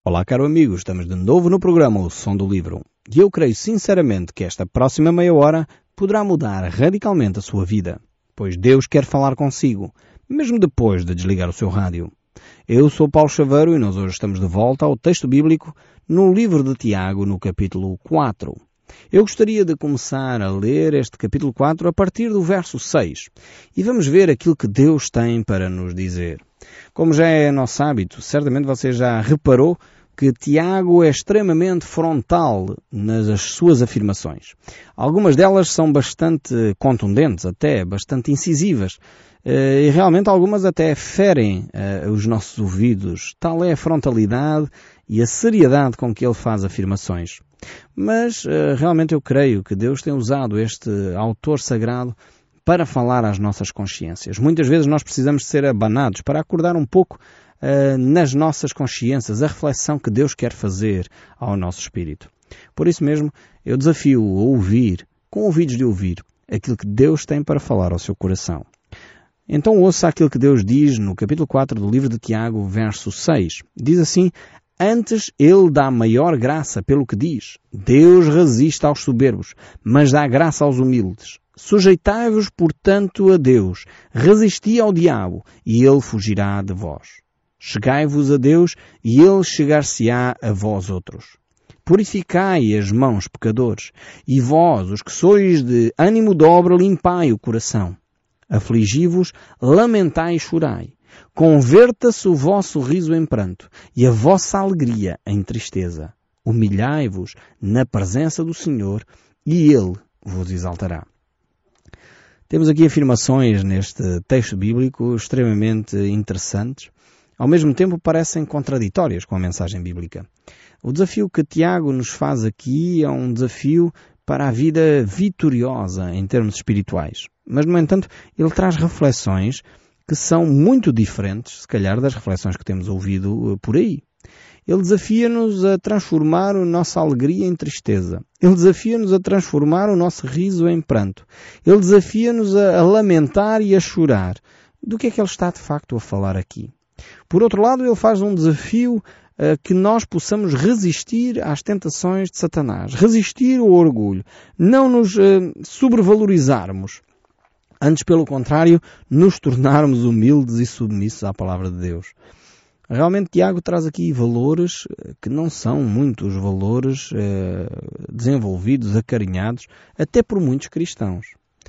Olá, caro amigo, estamos de novo no programa O Som do Livro. E eu creio sinceramente que esta próxima meia hora poderá mudar radicalmente a sua vida, pois Deus quer falar consigo, mesmo depois de desligar o seu rádio. Eu sou Paulo Chaveiro e nós hoje estamos de volta ao texto bíblico no livro de Tiago, no capítulo 4. Eu gostaria de começar a ler este capítulo 4 a partir do verso 6 e vamos ver aquilo que Deus tem para nos dizer. Como já é nosso hábito, certamente você já reparou que Tiago é extremamente frontal nas suas afirmações. Algumas delas são bastante contundentes, até bastante incisivas, e realmente algumas até ferem os nossos ouvidos. Tal é a frontalidade e a seriedade com que ele faz afirmações. Mas realmente eu creio que Deus tem usado este autor sagrado para falar às nossas consciências. Muitas vezes nós precisamos de ser abanados para acordar um pouco nas nossas consciências a reflexão que Deus quer fazer ao nosso espírito. Por isso mesmo, eu desafio-o a ouvir, com ouvidos de ouvir, aquilo que Deus tem para falar ao seu coração. Então ouça aquilo que Deus diz no capítulo 4 do livro de Tiago, verso 6. Diz assim: antes ele dá maior graça pelo que diz. Deus resiste aos soberbos, mas dá graça aos humildes. Sujeitai-vos, portanto, a Deus. Resisti ao diabo, e ele fugirá de vós. Chegai-vos a Deus, e ele chegar-se-á a vós outros. Purificai as mãos, pecadores, e vós, os que sois de ânimo dobre, limpai o coração. Afligi-vos, lamentai e chorai. Converta-se o vosso riso em pranto, e a vossa alegria em tristeza. Humilhai-vos na presença do Senhor, e Ele vos exaltará. Temos aqui afirmações neste texto bíblico extremamente interessantes. Ao mesmo tempo parecem contraditórias com a mensagem bíblica. O desafio que Tiago nos faz aqui é um desafio para a vida vitoriosa em termos espirituais. Mas, no entanto, ele traz reflexões que são muito diferentes, se calhar, das reflexões que temos ouvido por aí. Ele desafia-nos a transformar a nossa alegria em tristeza. Ele desafia-nos a transformar o nosso riso em pranto. Ele desafia-nos a lamentar e a chorar. Do que é que ele está, de facto, a falar aqui? Por outro lado, ele faz um desafio que nós possamos resistir às tentações de Satanás, resistir ao orgulho, não nos sobrevalorizarmos, antes, pelo contrário, nos tornarmos humildes e submissos à palavra de Deus. Realmente, Tiago traz aqui valores que não são muitos valores desenvolvidos, acarinhados, até por muitos cristãos.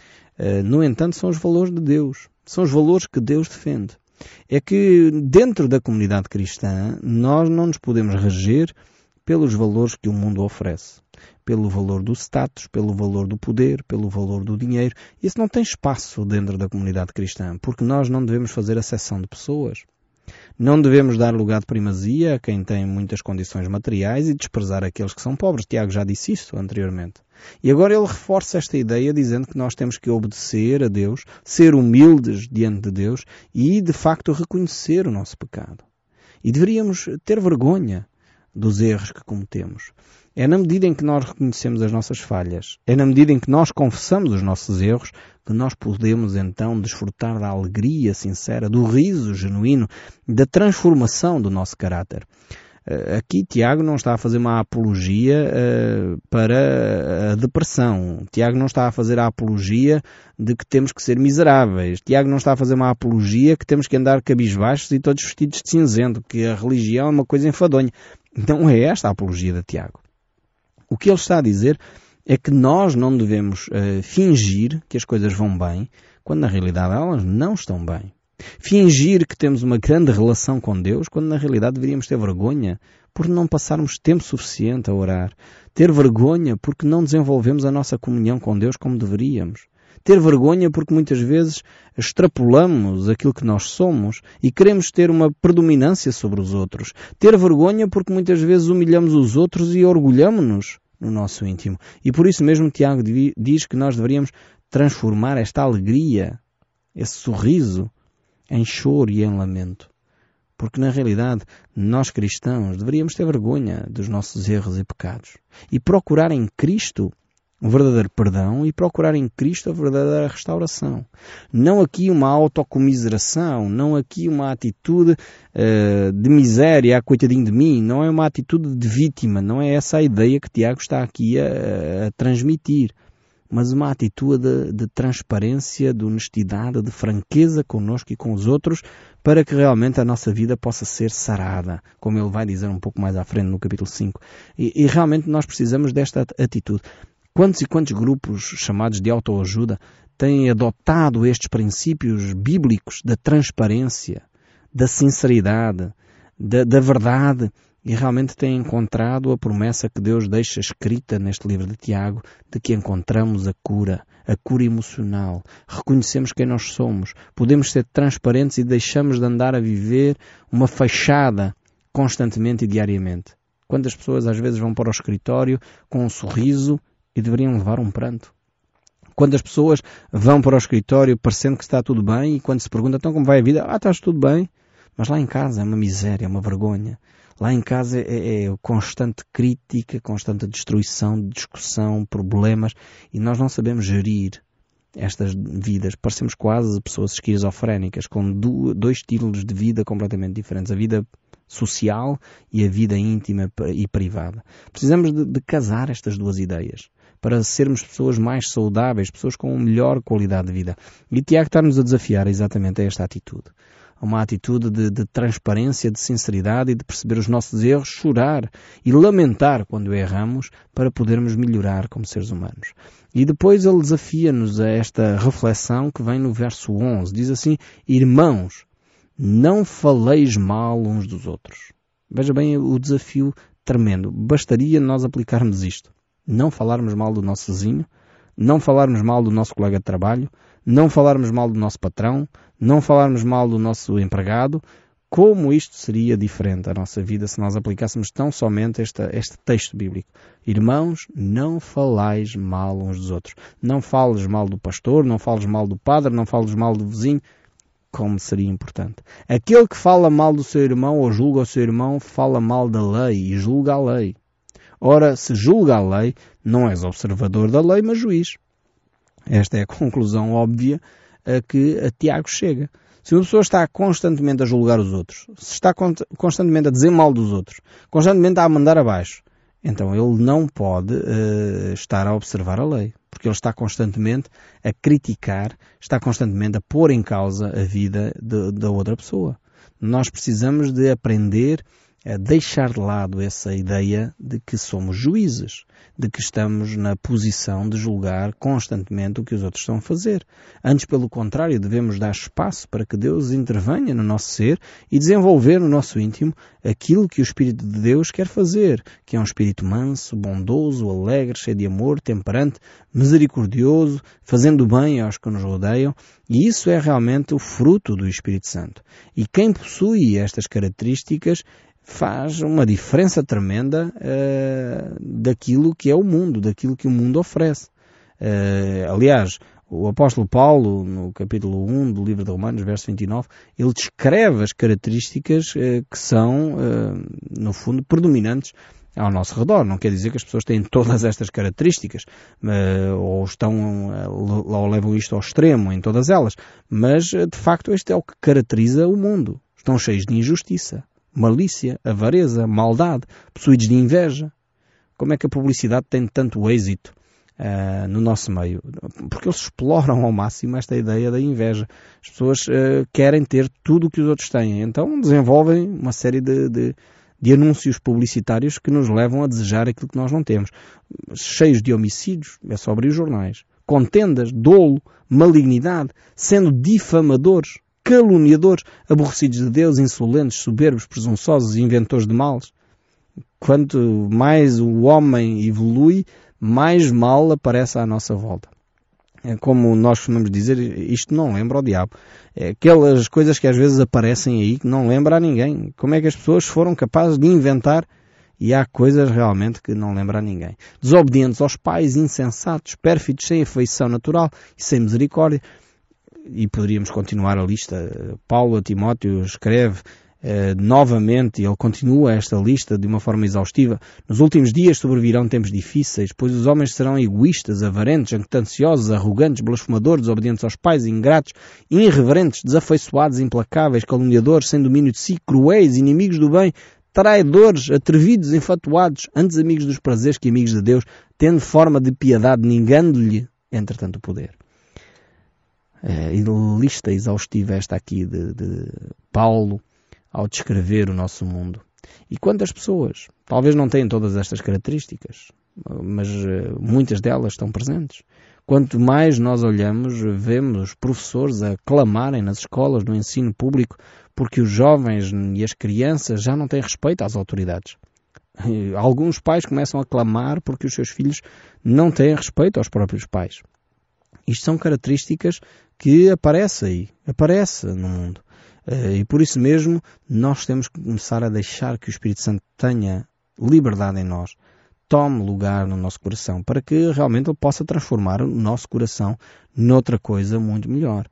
No entanto, são os valores de Deus, são os valores que Deus defende. É que dentro da comunidade cristã nós não nos podemos reger pelos valores que o mundo oferece. Pelo valor do status, pelo valor do poder, pelo valor do dinheiro. Isso não tem espaço dentro da comunidade cristã, porque nós não devemos fazer acepção de pessoas. Não devemos dar lugar de primazia a quem tem muitas condições materiais e desprezar aqueles que são pobres. Tiago já disse isso anteriormente. E agora ele reforça esta ideia dizendo que nós temos que obedecer a Deus, ser humildes diante de Deus e, de facto, reconhecer o nosso pecado. E deveríamos ter vergonha dos erros que cometemos. É na medida em que nós reconhecemos as nossas falhas, é na medida em que nós confessamos os nossos erros, que nós podemos então desfrutar da alegria sincera, do riso genuíno, da transformação do nosso caráter. Aqui Tiago não está a fazer uma apologia para a depressão. Tiago não está a fazer a apologia de que temos que ser miseráveis. Tiago não está a fazer uma apologia que temos que andar cabisbaixos e todos vestidos de cinzento, que a religião é uma coisa enfadonha. Não é esta a apologia de Tiago. O que ele está a dizer é que nós não devemos fingir que as coisas vão bem, quando na realidade elas não estão bem. Fingir que temos uma grande relação com Deus, quando na realidade deveríamos ter vergonha por não passarmos tempo suficiente a orar. Ter vergonha porque não desenvolvemos a nossa comunhão com Deus como deveríamos. Ter vergonha porque muitas vezes extrapolamos aquilo que nós somos e queremos ter uma predominância sobre os outros. Ter vergonha porque muitas vezes humilhamos os outros e orgulhamos-nos no nosso íntimo. E por isso mesmo Tiago diz que nós deveríamos transformar esta alegria, esse sorriso, em choro e em lamento. Porque na realidade nós cristãos deveríamos ter vergonha dos nossos erros e pecados e procurar em Cristo um verdadeiro perdão e procurar em Cristo a verdadeira restauração. Não aqui uma autocomiseração, não aqui uma atitude de miséria, coitadinho de mim, não é uma atitude de vítima, não é essa a ideia que Tiago está aqui a transmitir, mas uma atitude de transparência, de honestidade, de franqueza connosco e com os outros, para que realmente a nossa vida possa ser sarada, como ele vai dizer um pouco mais à frente no capítulo 5. E realmente nós precisamos desta atitude. Quantos e quantos grupos chamados de autoajuda têm adotado estes princípios bíblicos da transparência, da sinceridade, da verdade, e realmente têm encontrado a promessa que Deus deixa escrita neste livro de Tiago, de que encontramos a cura emocional, reconhecemos quem nós somos, podemos ser transparentes e deixamos de andar a viver uma fachada constantemente e diariamente. Quantas pessoas às vezes vão para o escritório com um sorriso e deveriam levar um pranto? Quantas pessoas vão para o escritório parecendo que está tudo bem e quando se pergunta, então como vai a vida? Estás tudo bem. Mas lá em casa é uma miséria, é uma vergonha. Lá em casa é constante crítica, constante destruição, discussão, problemas, e nós não sabemos gerir estas vidas. Parecemos quase pessoas esquizofrénicas, com dois estilos de vida completamente diferentes. A vida social e a vida íntima e privada. Precisamos de casar estas duas ideias para sermos pessoas mais saudáveis, pessoas com melhor qualidade de vida. E Tiago está-nos a desafiar exatamente a esta atitude. Uma atitude de transparência, de sinceridade e de perceber os nossos erros, chorar e lamentar quando erramos para podermos melhorar como seres humanos. E depois ele desafia-nos a esta reflexão que vem no verso 11. Diz assim, irmãos, não faleis mal uns dos outros. Veja bem o desafio tremendo. Bastaria nós aplicarmos isto. Não falarmos mal do nosso vizinho, não falarmos mal do nosso colega de trabalho, não falarmos mal do nosso patrão, não falarmos mal do nosso empregado. Como isto seria diferente a nossa vida se nós aplicássemos tão somente este texto bíblico? Irmãos, não falais mal uns dos outros. Não fales mal do pastor, não fales mal do padre, não fales mal do vizinho. Como seria importante. Aquele que fala mal do seu irmão ou julga o seu irmão, fala mal da lei e julga a lei. Ora, se julga a lei, não és observador da lei, mas juiz. Esta é a conclusão óbvia a que a Tiago chega. Se uma pessoa está constantemente a julgar os outros, se está constantemente a dizer mal dos outros, constantemente a mandar abaixo, então ele não pode estar a observar a lei, porque ele está constantemente a criticar, está constantemente a pôr em causa a vida da outra pessoa. Nós precisamos de aprender a deixar de lado essa ideia de que somos juízes, de que estamos na posição de julgar constantemente o que os outros estão a fazer. Antes, pelo contrário, devemos dar espaço para que Deus intervenha no nosso ser e desenvolver no nosso íntimo aquilo que o Espírito de Deus quer fazer, que é um Espírito manso, bondoso, alegre, cheio de amor, temperante, misericordioso, fazendo bem aos que nos rodeiam, e isso é realmente o fruto do Espírito Santo. E quem possui estas características faz uma diferença tremenda daquilo que é o mundo, daquilo que o mundo oferece. Aliás, o apóstolo Paulo, no capítulo 1 do livro de Romanos, verso 29, ele descreve as características que são, no fundo, predominantes ao nosso redor. Não quer dizer que as pessoas têm todas estas características, ou levam isto ao extremo em todas elas, mas, de facto, este é o que caracteriza o mundo. Estão cheios de injustiça, malícia, avareza, maldade, possuídos de inveja. Como é que a publicidade tem tanto êxito no nosso meio? Porque eles exploram ao máximo esta ideia da inveja. As pessoas querem ter tudo o que os outros têm. Então desenvolvem uma série de anúncios publicitários que nos levam a desejar aquilo que nós não temos. Cheios de homicídios, é só abrir os jornais. Contendas, dolo, malignidade, sendo difamadores, caluniadores, aborrecidos de Deus, insolentes, soberbos, presunçosos e inventores de males. Quanto mais o homem evolui, mais mal aparece à nossa volta. Como nós costumamos dizer, isto não lembra o diabo. É aquelas coisas que às vezes aparecem aí que não lembra a ninguém. Como é que as pessoas foram capazes de inventar? E há coisas realmente que não lembra a ninguém. Desobedientes aos pais, insensatos, pérfidos, sem afeição natural e sem misericórdia. E poderíamos continuar a lista. Paulo a Timóteo escreve Novamente, ele continua esta lista de uma forma exaustiva. Nos últimos dias sobrevirão tempos difíceis, pois os homens serão egoístas, avarentos, jactanciosos, arrogantes, blasfemadores, desobedientes aos pais, ingratos, irreverentes, desafeiçoados, implacáveis, caluniadores, sem domínio de si, cruéis, inimigos do bem, traidores, atrevidos, infatuados, antes amigos dos prazeres que amigos de Deus, tendo forma de piedade, negando-lhe, entretanto, o poder. E lista exaustiva esta aqui de Paulo ao descrever o nosso mundo. E quantas pessoas, talvez não tenham todas estas características, mas muitas delas estão presentes. Quanto mais nós olhamos, vemos professores a clamarem nas escolas, no ensino público, porque os jovens e as crianças já não têm respeito às autoridades. Alguns pais começam a clamar porque os seus filhos não têm respeito aos próprios pais. Isto são características que aparecem no mundo. E por isso mesmo, nós temos que começar a deixar que o Espírito Santo tenha liberdade em nós, tome lugar no nosso coração, para que realmente ele possa transformar o nosso coração noutra coisa muito melhor.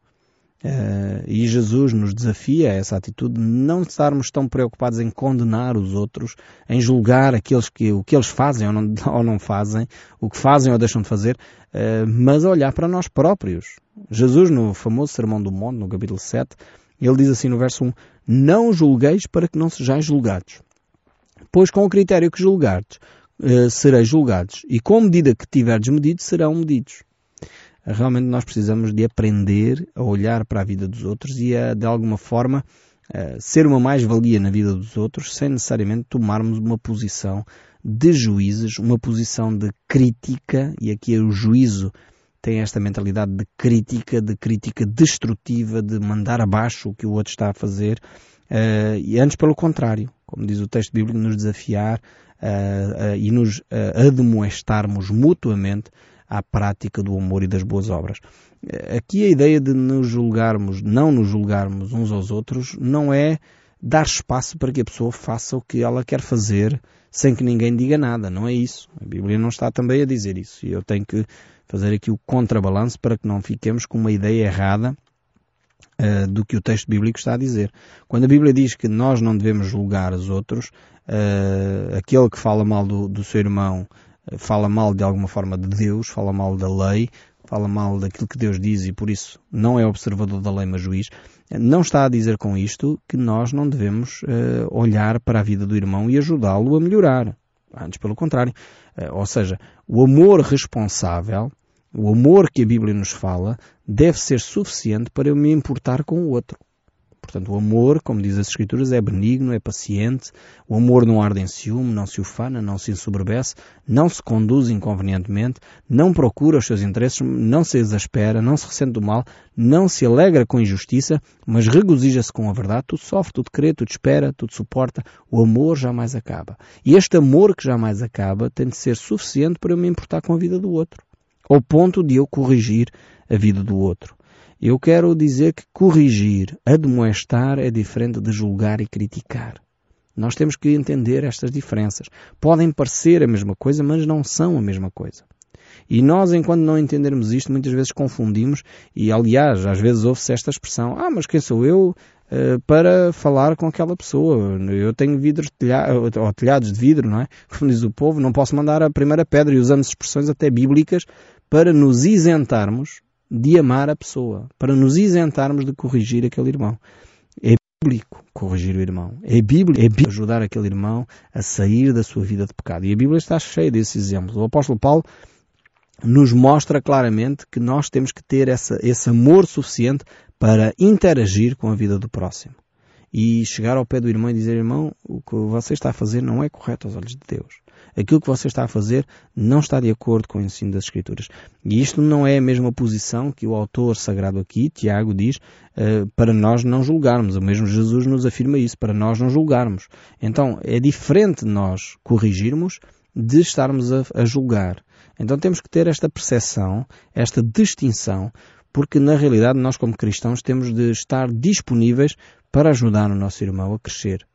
E Jesus nos desafia a essa atitude de não estarmos tão preocupados em condenar os outros, em julgar aqueles o que eles fazem ou não fazem, o que fazem ou deixam de fazer, mas olhar para nós próprios. Jesus, no famoso Sermão do Monte, no capítulo 7, ele diz assim no verso 1, não julgueis para que não sejais julgados. Pois com o critério que julgardes, sereis julgados. E com a medida que tiverdes medido, serão medidos. Realmente nós precisamos de aprender a olhar para a vida dos outros e a, de alguma forma, ser uma mais-valia na vida dos outros, sem necessariamente tomarmos uma posição de juízes, uma posição de crítica, e aqui o juízo tem esta mentalidade de crítica destrutiva, de mandar abaixo o que o outro está a fazer, e antes pelo contrário, como diz o texto bíblico, nos desafiar e nos admoestarmos mutuamente à prática do amor e das boas obras. Aqui a ideia de não nos julgarmos uns aos outros, não é dar espaço para que a pessoa faça o que ela quer fazer sem que ninguém diga nada, não é isso. A Bíblia não está também a dizer isso, e eu tenho que fazer aqui o contrabalanço para que não fiquemos com uma ideia errada do que o texto bíblico está a dizer. Quando a Bíblia diz que nós não devemos julgar os outros, aquele que fala mal do seu irmão fala mal de alguma forma de Deus, fala mal da lei, fala mal daquilo que Deus diz e por isso não é observador da lei, mas juiz. Não está a dizer com isto que nós não devemos olhar para a vida do irmão e ajudá-lo a melhorar. Antes, pelo contrário. Ou seja, o amor responsável, o amor que a Bíblia nos fala, deve ser suficiente para eu me importar com o outro. Portanto, o amor, como diz as Escrituras, é benigno, é paciente. O amor não arde em ciúme, não se ufana, não se ensoberbece, não se conduz inconvenientemente, não procura os seus interesses, não se exaspera, não se ressente do mal, não se alegra com injustiça, mas regozija-se com a verdade. Tudo sofre, tudo crê, tudo espera, tudo suporta. O amor jamais acaba. E este amor que jamais acaba tem de ser suficiente para eu me importar com a vida do outro, ao ponto de eu corrigir a vida do outro. Eu quero dizer que corrigir, admoestar é diferente de julgar e criticar. Nós temos que entender estas diferenças. Podem parecer a mesma coisa, mas não são a mesma coisa. E nós, enquanto não entendermos isto, muitas vezes confundimos e, aliás, às vezes ouve-se esta expressão, mas quem sou eu para falar com aquela pessoa? Eu tenho vidros ou telhados de vidro, não é? Como diz o povo, não posso mandar a primeira pedra, e usamos expressões até bíblicas para nos isentarmos de amar a pessoa, para nos isentarmos de corrigir aquele irmão. É bíblico corrigir o irmão. É bíblico ajudar aquele irmão a sair da sua vida de pecado. E a Bíblia está cheia desses exemplos. O apóstolo Paulo nos mostra claramente que nós temos que ter esse amor suficiente para interagir com a vida do próximo. E chegar ao pé do irmão e dizer, irmão, o que você está a fazer não é correto aos olhos de Deus. Aquilo que você está a fazer não está de acordo com o ensino das Escrituras. E isto não é a mesma posição que o autor sagrado aqui, Tiago, diz, para nós não julgarmos. O mesmo Jesus nos afirma isso, para nós não julgarmos. Então, é diferente nós corrigirmos de estarmos a julgar. Então temos que ter esta percepção, esta distinção, porque na realidade nós como cristãos temos de estar disponíveis para ajudar o nosso irmão a crescer.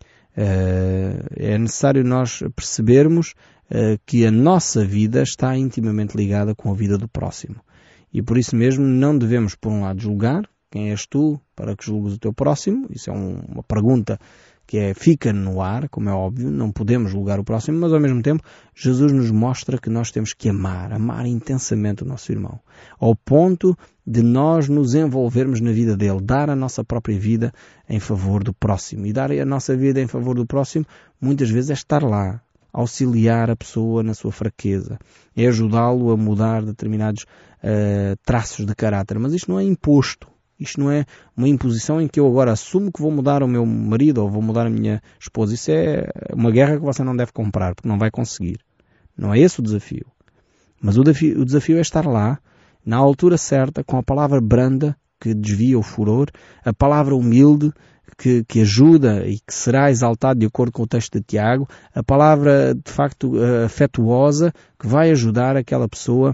É necessário nós percebermos que a nossa vida está intimamente ligada com a vida do próximo. E por isso mesmo não devemos, por um lado, julgar Quem és tu para que julgues o teu próximo? Isso é uma pergunta que fica no ar, como é óbvio, não podemos julgar o próximo, mas ao mesmo tempo Jesus nos mostra que nós temos que amar intensamente o nosso irmão, ao ponto de nós nos envolvermos na vida dele, dar a nossa própria vida em favor do próximo. E dar a nossa vida em favor do próximo, muitas vezes é estar lá, auxiliar a pessoa na sua fraqueza, é ajudá-lo a mudar determinados traços de caráter, mas isto não é imposto. Isto não é uma imposição em que eu agora assumo que vou mudar o meu marido ou vou mudar a minha esposa. Isso é uma guerra que você não deve comprar, porque não vai conseguir. Não é esse o desafio. Mas o desafio é estar lá, na altura certa, com a palavra branda, que desvia o furor, a palavra humilde, que ajuda e que será exaltada de acordo com o texto de Tiago, a palavra, de facto, afetuosa, que vai ajudar aquela pessoa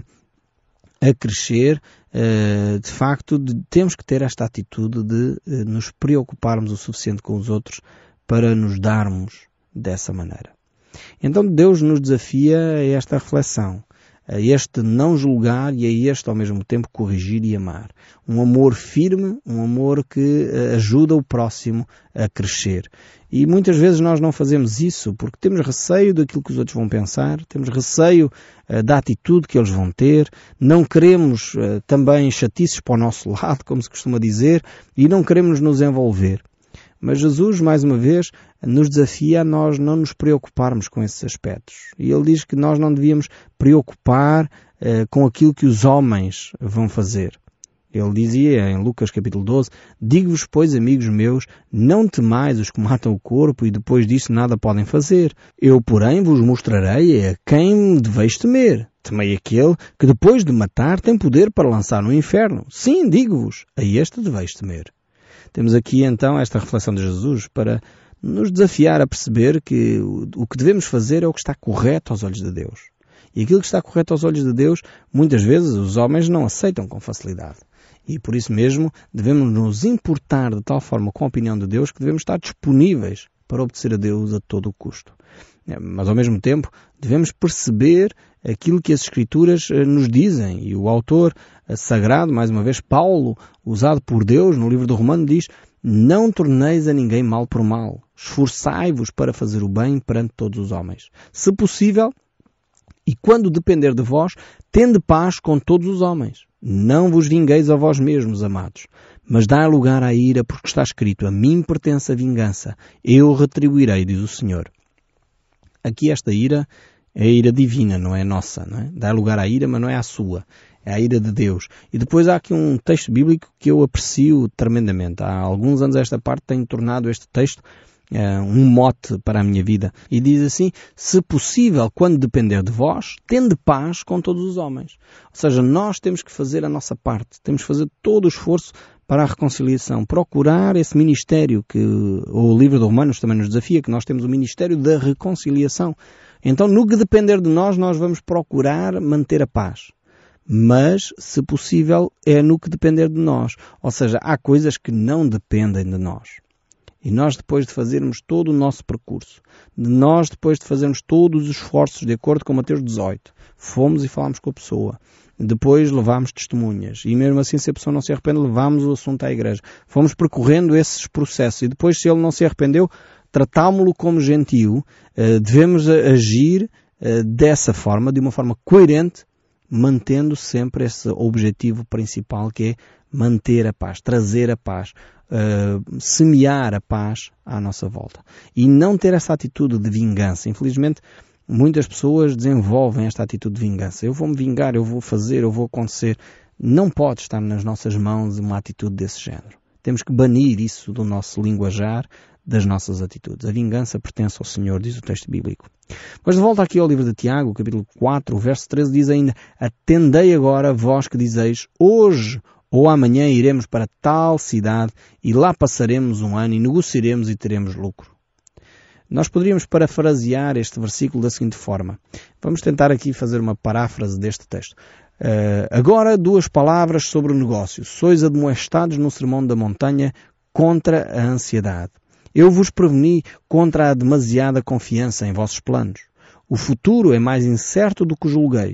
a crescer. De facto, temos que ter esta atitude de nos preocuparmos o suficiente com os outros para nos darmos dessa maneira. Então Deus nos desafia a esta reflexão, a este não julgar e a este ao mesmo tempo corrigir e amar. Um amor firme, um amor que ajuda o próximo a crescer. E muitas vezes nós não fazemos isso porque temos receio daquilo que os outros vão pensar, temos receio da atitude que eles vão ter, não queremos também chatices para o nosso lado, como se costuma dizer, e não queremos nos envolver. Mas Jesus, mais uma vez, nos desafia a nós não nos preocuparmos com esses aspectos. E Ele diz que nós não devíamos preocupar com aquilo que os homens vão fazer. Ele dizia em Lucas capítulo 12, digo-vos, pois, amigos meus, não temais os que matam o corpo e depois disso nada podem fazer. Eu, porém, vos mostrarei a quem deveis temer. Temei aquele que depois de matar tem poder para lançar no inferno. Sim, digo-vos, a este deveis temer. Temos aqui então esta reflexão de Jesus para nos desafiar a perceber que o que devemos fazer é o que está correto aos olhos de Deus. E aquilo que está correto aos olhos de Deus, muitas vezes os homens não aceitam com facilidade. E por isso mesmo devemos nos importar de tal forma com a opinião de Deus que devemos estar disponíveis para obedecer a Deus a todo o custo. Mas ao mesmo tempo devemos perceber aquilo que as Escrituras nos dizem. E o autor sagrado, mais uma vez, Paulo, usado por Deus no livro do Romano, diz: não torneis a ninguém mal por mal. Esforçai-vos para fazer o bem perante todos os homens. Se possível, e quando depender de vós, tende paz com todos os homens. Não vos vingueis a vós mesmos, amados, mas dai lugar à ira, porque está escrito: a mim pertence a vingança, eu retribuirei, diz o Senhor. Aqui esta ira é a ira divina, não é nossa, não é? Dá lugar à ira, mas não é a sua. É a ira de Deus. E depois há aqui um texto bíblico que eu aprecio tremendamente. Há alguns anos esta parte tem tornado este texto um mote para a minha vida. E diz assim: se possível, quando depender de vós, tende paz com todos os homens. Ou seja, nós temos que fazer a nossa parte. Temos que fazer todo o esforço para a reconciliação. Procurar esse ministério que o livro de Romanos também nos desafia, que nós temos o ministério da reconciliação. Então, no que depender de nós, nós vamos procurar manter a paz. Mas, se possível, é no que depender de nós. Ou seja, há coisas que não dependem de nós. E nós, depois de fazermos todo o nosso percurso, nós, depois de fazermos todos os esforços de acordo com Mateus 18, fomos e falámos com a pessoa, depois levámos testemunhas, e mesmo assim, se a pessoa não se arrepende, levámos o assunto à igreja. Fomos percorrendo esses processos, e depois, se ele não se arrependeu, tratámo-lo como gentio, devemos agir dessa forma, de uma forma coerente, mantendo sempre esse objetivo principal, que é manter a paz, trazer a paz, semear a paz à nossa volta. E não ter essa atitude de vingança. Infelizmente, muitas pessoas desenvolvem esta atitude de vingança. Eu vou-me vingar, eu vou fazer, eu vou acontecer. Não pode estar nas nossas mãos uma atitude desse género. Temos que banir isso do nosso linguajar, das nossas atitudes. A vingança pertence ao Senhor, diz o texto bíblico. Mas de volta aqui ao livro de Tiago, capítulo 4, verso 13, diz ainda: atendei agora vós que dizeis, hoje ou amanhã iremos para tal cidade e lá passaremos um ano e negociaremos e teremos lucro. Nós poderíamos parafrasear este versículo da seguinte forma. Vamos tentar aqui fazer uma paráfrase deste texto. Agora, duas palavras sobre o negócio. Sois admoestados no sermão da montanha contra a ansiedade. Eu vos preveni contra a demasiada confiança em vossos planos. O futuro é mais incerto do que julgueis.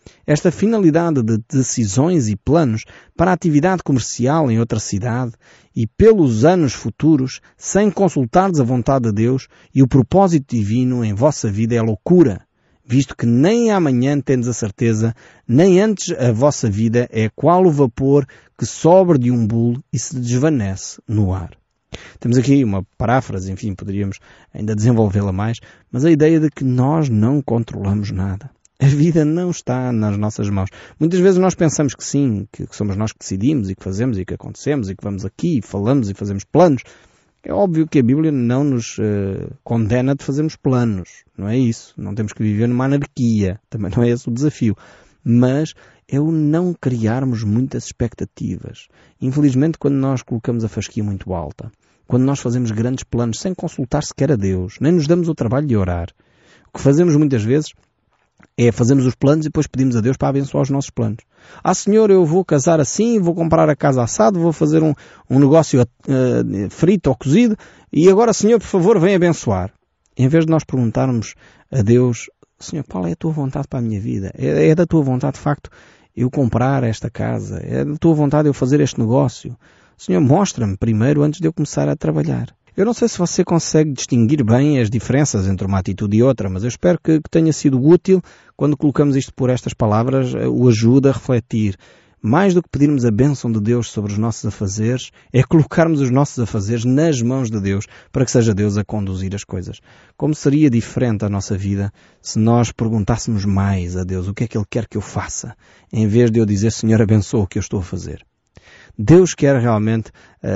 Esta finalidade de decisões e planos para a atividade comercial em outra cidade e pelos anos futuros, sem consultares a vontade de Deus e o propósito divino em vossa vida é loucura, visto que nem amanhã tendes a certeza, nem antes a vossa vida é qual o vapor que sobra de um bule e se desvanece no ar. Temos aqui uma paráfrase, enfim, poderíamos ainda desenvolvê-la mais, mas a ideia de que nós não controlamos nada. A vida não está nas nossas mãos. Muitas vezes nós pensamos que sim, que somos nós que decidimos e que fazemos e que acontecemos e que vamos aqui e falamos e fazemos planos. É óbvio que a Bíblia não nos condena de fazermos planos. Não é isso. Não temos que viver numa anarquia. Também não é esse o desafio. Mas é o não criarmos muitas expectativas. Infelizmente, quando nós colocamos a fasquia muito alta, quando nós fazemos grandes planos sem consultar sequer a Deus, nem nos damos o trabalho de orar, o que fazemos muitas vezes é fazermos os planos e depois pedimos a Deus para abençoar os nossos planos. Senhor, eu vou casar assim, vou comprar a casa assado, vou fazer um negócio frito ou cozido, e agora, Senhor, por favor, vem abençoar. Em vez de nós perguntarmos a Deus, Senhor, qual é a tua vontade para a minha vida? É da tua vontade, de facto, eu comprar esta casa? É da tua vontade eu fazer este negócio? Senhor, mostra-me primeiro antes de eu começar a trabalhar. Eu não sei se você consegue distinguir bem as diferenças entre uma atitude e outra, mas eu espero que tenha sido útil quando colocamos isto por estas palavras, o ajuda a refletir. Mais do que pedirmos a bênção de Deus sobre os nossos afazeres, é colocarmos os nossos afazeres nas mãos de Deus, para que seja Deus a conduzir as coisas. Como seria diferente a nossa vida se nós perguntássemos mais a Deus o que é que Ele quer que eu faça, em vez de eu dizer, Senhor, abençoa o que eu estou a fazer. Deus quer realmente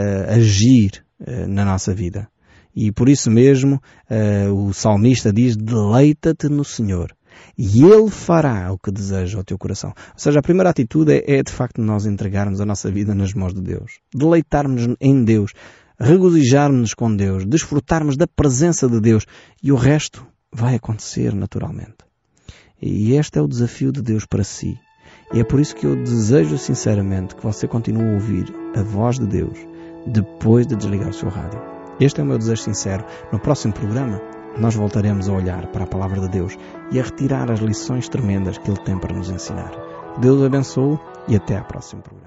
agir na nossa vida. E por isso mesmo o salmista diz, deleita-te no Senhor e Ele fará o que deseja ao teu coração. Ou seja, a primeira atitude é de facto nós entregarmos a nossa vida nas mãos de Deus. Deleitarmos em Deus, regozijarmos-nos com Deus, desfrutarmos da presença de Deus e o resto vai acontecer naturalmente. E este é o desafio de Deus para si. E é por isso que eu desejo sinceramente que você continue a ouvir a voz de Deus depois de desligar o seu rádio. Este é o meu desejo sincero. No próximo programa, nós voltaremos a olhar para a Palavra de Deus e a retirar as lições tremendas que Ele tem para nos ensinar. Deus o abençoe e até ao próximo programa.